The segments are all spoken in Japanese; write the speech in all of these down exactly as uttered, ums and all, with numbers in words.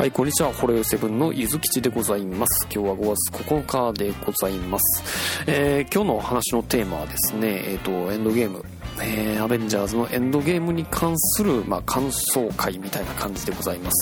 はい、こんにちは。ホロヨセブンのゆずきちでございます。今日はごがつここのかでございます。えー、今日の話のテーマはですね、えっと、エンドゲーム。えー、アベンジャーズのエンドゲームに関する、まあ、感想会みたいな感じでございます。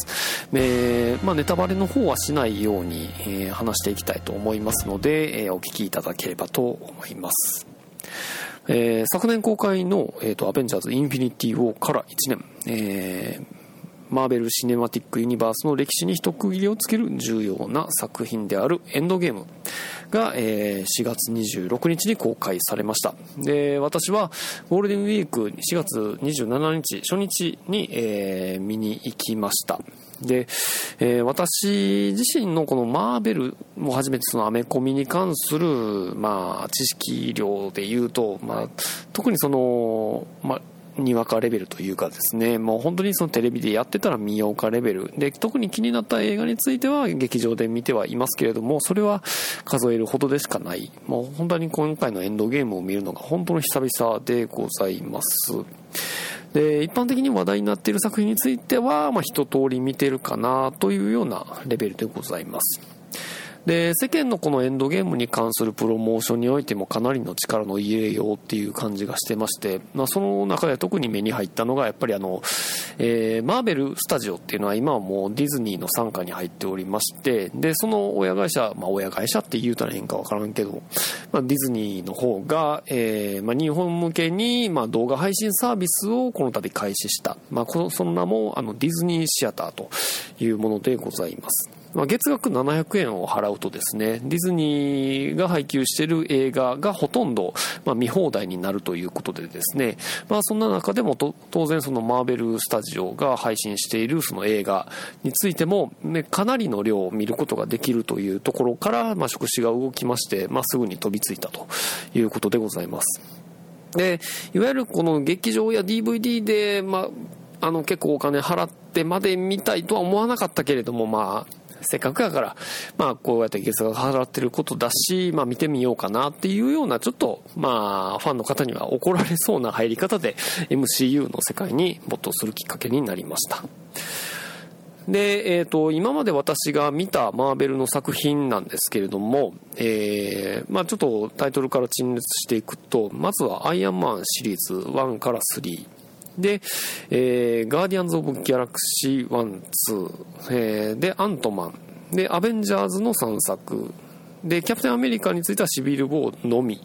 えー、まあ、ネタバレの方はしないように、えー、話していきたいと思いますので、えー、お聞きいただければと思います。えー、昨年公開の、えーと、アベンジャーズインフィニティウォーからいちねん、えーマーベル・シネマティック・ユニバースの歴史に一区切りをつける重要な作品であるエンドゲームが、えー、しがつにじゅうろくにちに公開されました。で、私はゴールデンウィークしがつにじゅうしちにち初日に、えー、見に行きました。で、えー、私自身のこのマーベルをはじめてそのアメコミに関する、まあ、知識量で言うと、まあ、特にその、まあにわかレベルというかですね、もう本当にそのテレビでやってたら見ようかレベルで、特に気になった映画については劇場で見てはいますけれども、それは数えるほどでしかない。もう本当に今回のエンドゲームを見るのが本当の久々でございます。で、一般的に話題になっている作品については、まあ一通り見てるかなというようなレベルでございます。で、世間のこのエンドゲームに関するプロモーションにおいてもかなりの力の入れようっていう感じがしてまして、まあ、その中で特に目に入ったのがやっぱりあの、えー、マーベルスタジオっていうのは今はもうディズニーの傘下に入っておりまして、で、その親会社、まあ親会社って言うたら変かわからんけど、まあ、ディズニーの方が、えー、まあ日本向けにまあ動画配信サービスをこの度開始した、まあこの、その名もあのディズニーシアターというものでございます。まあ、月額ななひゃくえんを払うとですね、ディズニーが配給している映画がほとんど、まあ、見放題になるということでですね、まあ、そんな中でもと当然そのマーベルスタジオが配信しているその映画についても、ね、かなりの量を見ることができるというところから、まあ、触手が動きまして、まあ、すぐに飛びついたということでございます。で、いわゆるこの劇場や ディーブイディー で、まあ、あの結構お金払ってまで見たいとは思わなかったけれども、まあせっかくだから、まあ、こうやって月額払ってることだし、まあ、見てみようかなっていうような、ちょっと、まあ、ファンの方には怒られそうな入り方で、エムシーユー の世界に没頭するきっかけになりました。で、えっと、今まで私が見たマーベルの作品なんですけれども、えー、まあ、ちょっとタイトルから陳列していくと、まずはアイアンマンシリーズワンからスリー。で、えー、ガーディアンズ・オブ・ギャラクシーワン、ツー、えー、で、アントマン、で、アベンジャーズのさんさく、で、キャプテンアメリカについてはシビル・ウォーのみ、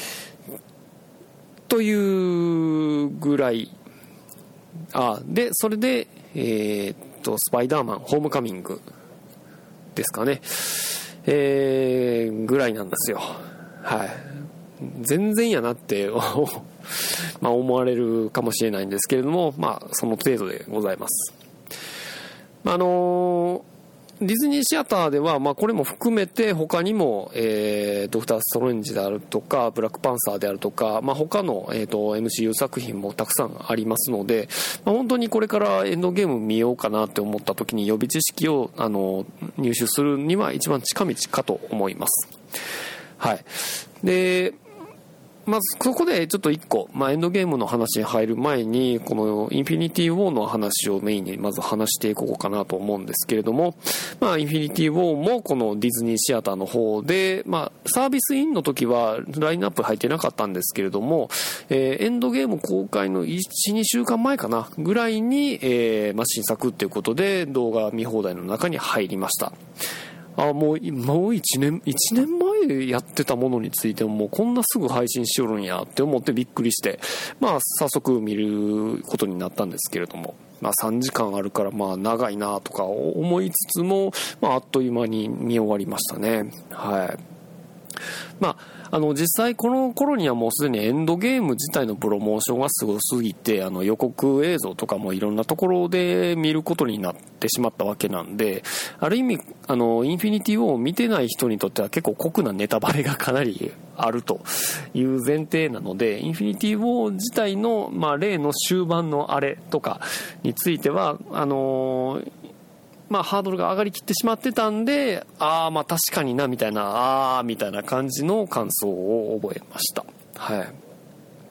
というぐらい、あ、で、それで、えー、っと、スパイダーマン、ホームカミングですかね、えー、ぐらいなんですよ。はい。全然やなって、まあ思われるかもしれないんですけれども、まあその程度でございます。あのー、ディズニーシアターでは、まあこれも含めて他にも、えー、ドクターストレンジであるとか、ブラックパンサーであるとか、まあ他の、えーと、エムシーユー 作品もたくさんありますので、まあ、本当にこれからエンドゲーム見ようかなって思った時に予備知識を、あの、入手するには一番近道かと思います。はい。で、まずそこでちょっと一個、まあ、エンドゲームの話に入る前にこのインフィニティウォーの話をメインにまず話していこうかなと思うんですけれども、まあ、インフィニティウォーもこのディズニーシアターの方で、まあ、サービスインの時はラインナップ入ってなかったんですけれども、えー、エンドゲーム公開のいち、にしゅうかんまえかなぐらいに、えーまあ、新作っていうことで動画見放題の中に入りました。あ、もう、もう一年、一年前やってたものについてももうこんなすぐ配信しよるんやって思ってびっくりして、まあ早速見ることになったんですけれども、まあさんじかんあるからまあ長いなとか思いつつも、まああっという間に見終わりましたね。はい。まあ、あの実際この頃にはもうすでにエンドゲーム自体のプロモーションがすごすぎて、あの予告映像とかもいろんなところで見ることになってしまったわけなんで、ある意味あのインフィニティウォーを見てない人にとっては結構酷なネタバレがかなりあるという前提なので、インフィニティウォー自体の、まあ、例の終盤のあれとかについてはあのーまあハードルが上がりきってしまってたんで、ああまあ確かになみたいな、ああみたいな感じの感想を覚えました。はい。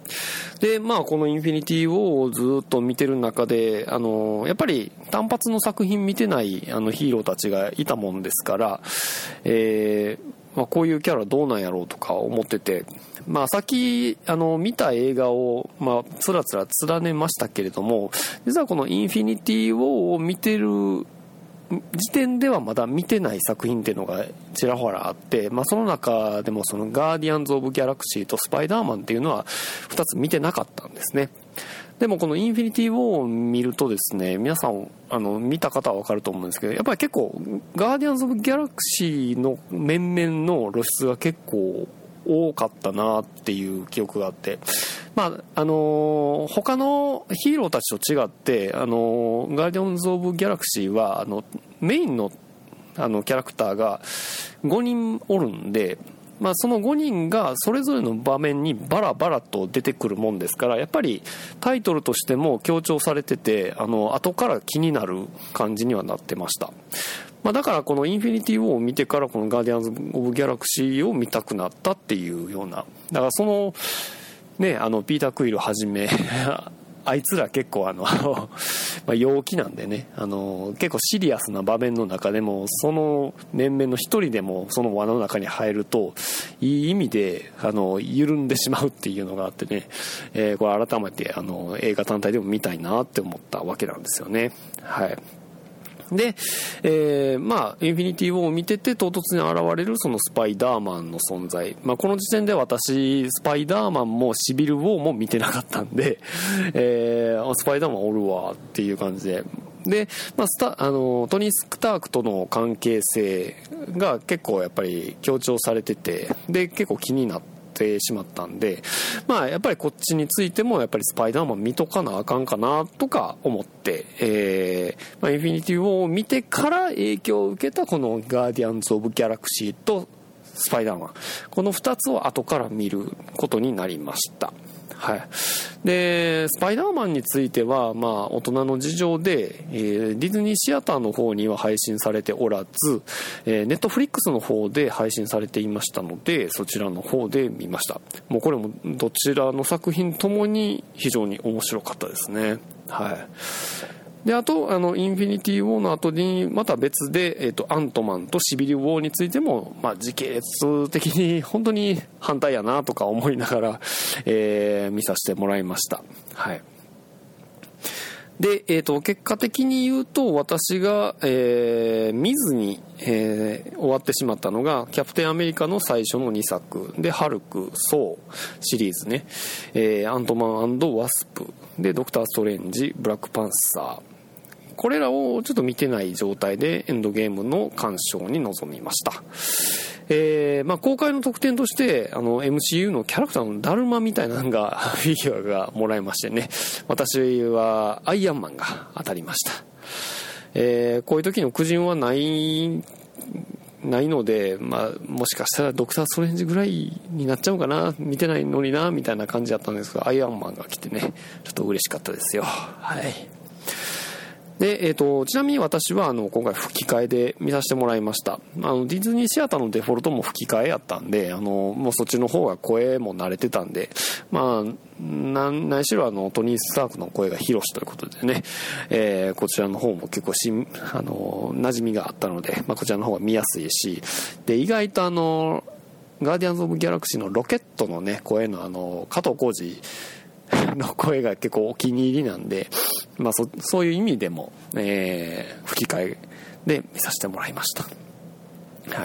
で、まあこのインフィニティ・ウォーをずっと見てる中で、あのやっぱり単発の作品見てないあのヒーローたちがいたもんですから、えーまあ、こういうキャラどうなんやろうとか思ってて、まあさっきあの見た映画をまあつらつら連ねましたけれども、実はこのインフィニティ・ウォーを見てる時点ではまだ見てない作品っていうのがちらほらあって、まあ、その中でもそのガーディアンズ・オブ・ギャラクシーとスパイダーマンっていうのはふたつ見てなかったんですね。でもこのインフィニティ・ウォーを見るとですね、皆さんあの見た方は分かると思うんですけど、やっぱり結構ガーディアンズ・オブ・ギャラクシーの面々の露出が結構多かったなっていう記憶があって、まああのー、他のヒーローたちと違って、あのー、ガーディアンズ・オブ・ギャラクシーはあのメインの、あのキャラクターがごにんおるんで、まあ、そのごにんがそれぞれの場面にバラバラと出てくるもんですから、やっぱりタイトルとしても強調されてて、あの後から気になる感じにはなってました。まあ、だからこのインフィニティ・ウォーを見てからこのガーディアンズ・オブ・ギャラクシーを見たくなったっていうような、だからそのね、あのピーター・クイルはじめあいつら結構あのまあ陽気なんでね、あの結構シリアスな場面の中でもその面々の一人でもその輪の中に入るといい意味であの緩んでしまうっていうのがあってね、えー、これ改めてあの映画単体でも見たいなって思ったわけなんですよね。はい。で、えー、まあインフィニティ・ウォーを見てて唐突に現れるそのスパイダーマンの存在、まあ、この時点で私スパイダーマンもシビル・ウォーも見てなかったんで、えー、スパイダーマンおるわっていう感じで、で、まあ、スタあのトニー・スタークとの関係性が結構やっぱり強調されてて、で結構気になっててしまったんで、まあやっぱりこっちについてもやっぱりスパイダーマン見とかなあかんかなとか思って、えーまあ、インフィニティ・ウォーを見てから影響を受けたこのガーディアンズ・オブ・ギャラクシーとスパイダーマン、このふたつを後から見ることになりました。はい、でスパイダーマンについては、まあ、大人の事情で、えー、ディズニーシアターの方には配信されておらず、えー、ネットフリックスの方で配信されていましたので、そちらの方で見ました。もうこれもどちらの作品ともに非常に面白かったですね。はい。であとあのインフィニティ・ウォーの後にまた別で、えー、とアントマンとシビル・ウォーについても、まあ、時系列的に本当に反対やなとか思いながら、えー、見させてもらいました。はい。で、えー、と結果的に言うと私が、えー、見ずに、えー、終わってしまったのがキャプテンアメリカの最初のにさくで、ハルク、ソーシリーズね、えー、アントマン&ワスプでドクター・ストレンジ、ブラックパンサー、これらをちょっと見てない状態でエンドゲームの鑑賞に臨みました。えーまあ、公開の特典としてあの エムシーユー のキャラクターのダルマみたいなのがフィギュアがもらえましてね、私はアイアンマンが当たりました。えー、こういう時の苦情はないないので、まあ、もしかしたらドクターストレンジぐらいになっちゃうかな、見てないのになみたいな感じだったんですが、アイアンマンが来てねちょっと嬉しかったですよ。はい。で、えー、とちなみに私はあの今回吹き替えで見させてもらいました。あのディズニーシアターのデフォルトも吹き替えやったんで、あのもうそっちの方が声も慣れてたんで、まあ何何しろあのトニー・スタークの声が広しということでね、えー、こちらの方も結構しあの馴染みがあったので、まあ、こちらの方が見やすいし、で意外とあのガーディアンズ・オブ・ギャラクシーのロケットのね声のあの加藤浩次の声が結構お気に入りなんで、まあ、そ, そういう意味でも、えー、吹き替えで見させてもらいました。はい。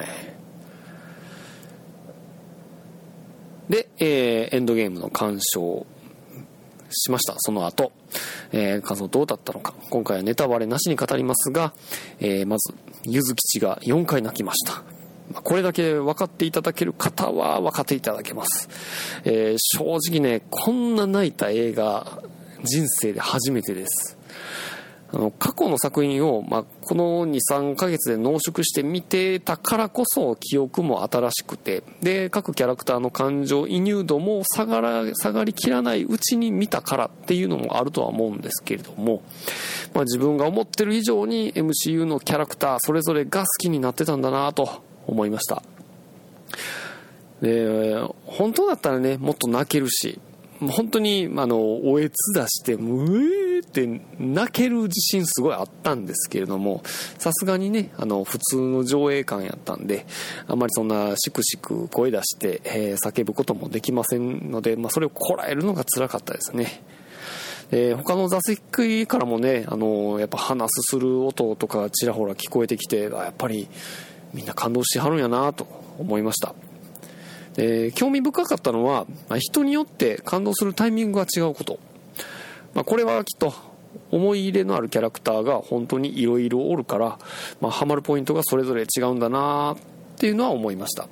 で、えー、エンドゲームの鑑賞しました。その後、えー、感想どうだったのか、今回はネタバレなしに語りますが、えー、まずゆずきちがよんかい泣きました。これだけ分かっていただける方は分かっていただけます。えー、正直ね、こんな泣いた映画人生で初めてです。あの過去の作品を、まあ、この にさんかげつで濃縮して見てたからこそ記憶も新しくて、で各キャラクターの感情移入度も下がら下がりきらないうちに見たからっていうのもあるとは思うんですけれども、まあ、自分が思ってる以上に エムシーユー のキャラクターそれぞれが好きになってたんだなと思いました。で本当だったらねもっと泣けるし、 本当にあのおえつ出してムーって泣ける自信すごいあったんですけれども、さすがにねあの普通の上映館やったんであんまりそんなしくしく声出して、えー、叫ぶこともできませんので、まあ、それをこらえるのが辛かったですね。えー、他の座席からもねあのやっぱ話すする音とかちらほら聞こえてきて、やっぱりみんな感動しはるんやなと思いました。えー、興味深かったのは人によって感動するタイミングが違うこと、まあ、これはきっと思い入れのあるキャラクターが本当にいろいろおるから、まあ、ハマるポイントがそれぞれ違うんだなっていうのは思いました。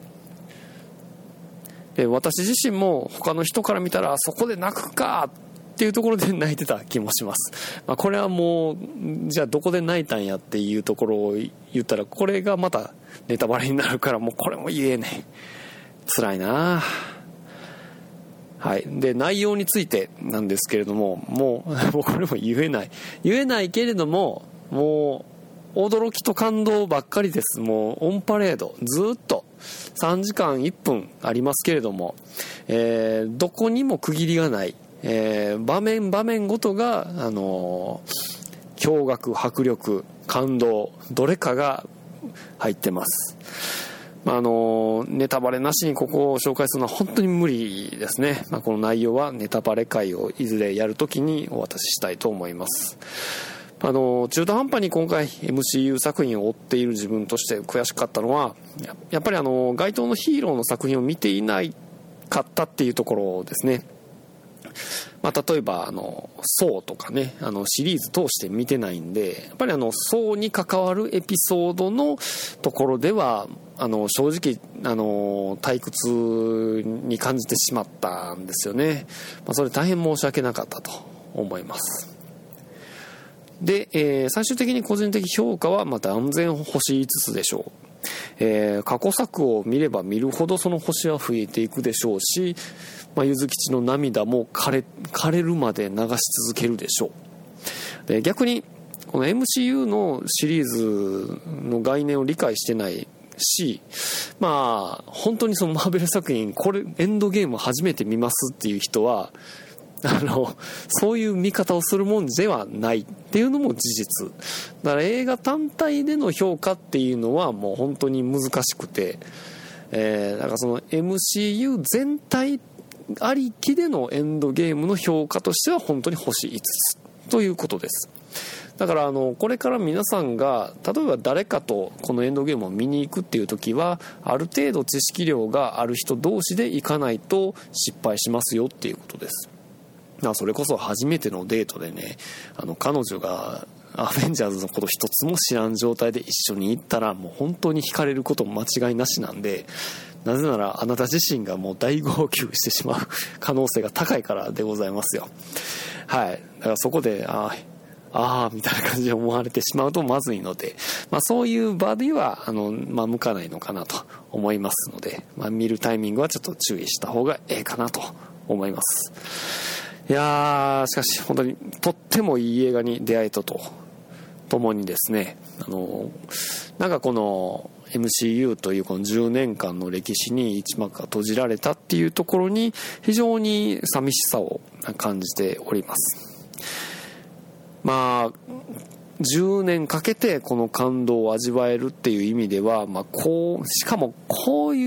で私自身も他の人から見たらそこで泣くかっていうところで泣いてた気もします。まあ、これはもうじゃあどこで泣いたんやっていうところを言ったらこれがまたネタバレになるから、もうこれも言えねえ、辛いな。はい。で内容についてなんですけれども、もうもうこれも言えない言えないけれども、もう驚きと感動ばっかりです。もうオンパレードずっとさんじかんいっぷんありますけれども、えー、どこにも区切りがない、えー、場面場面ごとがあのー、驚愕、迫力、感動、どれかが入ってます。まあ、あのネタバレなしにここを紹介するのは本当に無理ですね。まあ、この内容はネタバレ会をいずれやるときにお渡ししたいと思います。あの中途半端に今回 エムシーユー 作品を追っている自分として悔しかったのは、やっぱりあの該当のヒーローの作品を見ていないかったっていうところですね。まあ、例えばあのソーとかね、あのシリーズ通して見てないんで、やっぱりあのソーに関わるエピソードのところではあの正直あの退屈に感じてしまったんですよね。まあ、それ大変申し訳なかったと思います。で、えー、最終的に個人的評価はまた断然星いつつでしょう。えー、過去作を見れば見るほどその星は増えていくでしょうし、まあ、ゆずきちの涙も枯れ、枯れるまで流し続けるでしょう。で逆にこの エムシーユー のシリーズの概念を理解してないし、まあ本当にそのマーベル作品これエンドゲーム初めて見ますっていう人はあのそういう見方をするもんではないっていうのも事実だから、映画単体での評価っていうのはもう本当に難しくて、えー、だからその エムシーユー 全体ありきでのエンドゲームの評価としては本当に星いつつということです。だからあのこれから皆さんが例えば誰かとこのエンドゲームを見に行くっていう時は、ある程度知識量がある人同士で行かないと失敗しますよっていうことです。それこそ初めてのデートでね、あの彼女がアベンジャーズのこと一つも知らん状態で一緒に行ったらもう本当に惹かれることも間違いなしなんで、なぜならあなた自身がもう大号泣してしまう可能性が高いからでございますよ。はい。だからそこであーあーみたいな感じで思われてしまうとまずいので、まあ、そういう場ではあの、まあ、向かないのかなと思いますので、まあ、見るタイミングはちょっと注意した方がええかなと思います。いやーしかし本当にとってもいい映画に出会えたとともにですね、あのなんかこの エムシーユー というこのじゅうねんかんの歴史に一幕が閉じられたっていうところに非常に寂しさを感じております。まあじゅうねんかけてこの感動を味わえるっていう意味では、まあ、こうしかもこういう、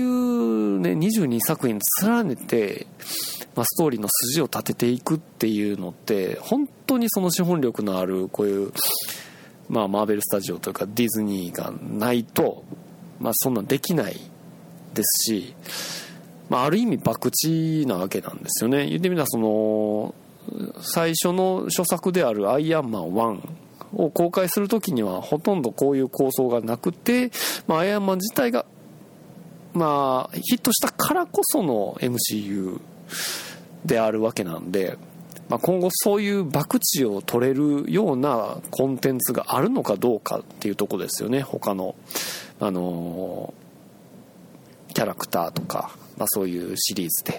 ね、にじゅうにさくひん連ねて、まあ、ストーリーの筋を立てていくっていうのって本当にその資本力のあるこういう、まあ、マーベルスタジオというかディズニーがないと、まあ、そんなんできないですし、まあ、ある意味博打なわけなんですよね。言ってみたらその最初の初作であるアイアンマンワンを公開するときにはほとんどこういう構想がなくて、まあ、アイアンマン自体がまあヒットしたからこその エムシーユー であるわけなんで、まあ、今後そういう博打を取れるようなコンテンツがあるのかどうかっていうところですよね。他のあのキャラクターとか、まあ、そういうシリーズで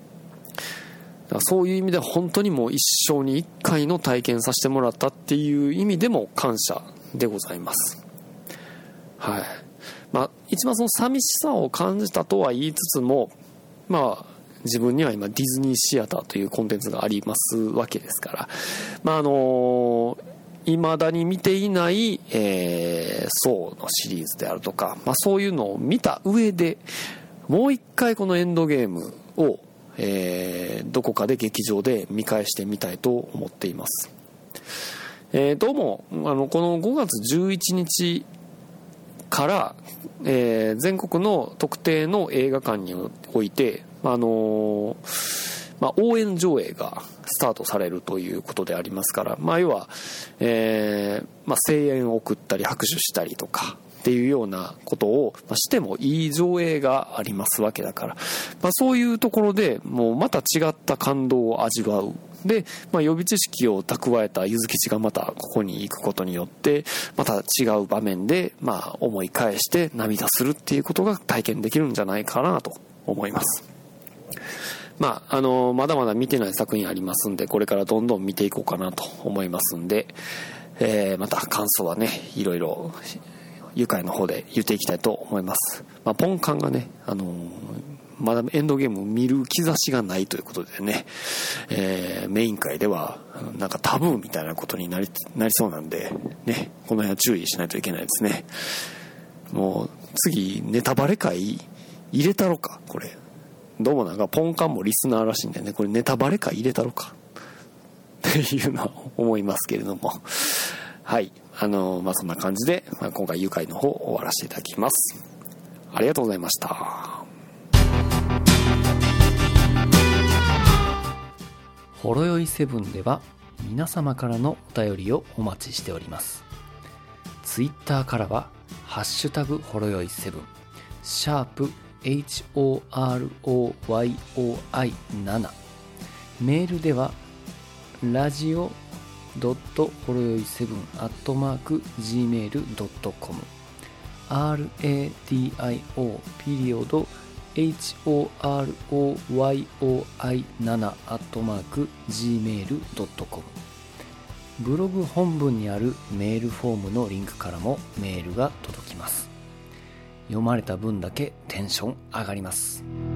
そういう意味では本当にもう一生に一回の体験させてもらったっていう意味でも感謝でございます。はい。まあ一番その寂しさを感じたとは言いつつも、まあ自分には今ディズニーシアターというコンテンツがありますわけですから、まああの未だに見ていない、えー、ソーのシリーズであるとか、まあ、そういうのを見た上でもう一回このエンドゲームを、えー、どこかで劇場で見返してみたいと思っています。えー、どうもあのこのごがつじゅういちにちから、えー、全国の特定の映画館において、あのーまあ、応援上映がスタートされるということでありますから、まあ、要は、えーまあ、声援を送ったり拍手したりとかっていうようなことをしてもいい上映がありますわけだから、まあ、そういうところでもうまた違った感動を味わう。で、まあ、予備知識を蓄えたゆずきちがまたここに行くことによってまた違う場面でまあ思い返して涙するっていうことが体験できるんじゃないかなと思います。まああのまだまだ見てない作品ありますんで、これからどんどん見ていこうかなと思いますんで、えー、また感想はねいろいろ愉快の方で言っていきたいと思います。まあ、ポンカンがねあのーまだエンドゲームを見る兆しがないということでね、えー、メイン会ではなんかタブーみたいなことになり、なりそうなんでね、この辺は注意しないといけないですね。もう次ネタバレ会入れたろか、これどうもなんかポンカンもリスナーらしいんでね、これネタバレ会入れたろかっていうのは思いますけれども、はい、あのまあそんな感じで、まあ、今回愉快の方終わらせていただきます。ありがとうございました。 ほろよいセブンでは皆様からのお便りをお待ちしております。ツイッターからはハッシュタグほろよいセブン、シャープ エイチオーアールオーワイオーアイセブン、メールではラジオドットほろよいセブンアットマーク ジーメールドットコム、 ラディオピリオドエイチオーアールオーワイオーアイセブン アットマーク ジーメールドットコム、 ブログ本文にあるメールフォームのリンクからもメールが届きます。読まれた分だけテンション上がります。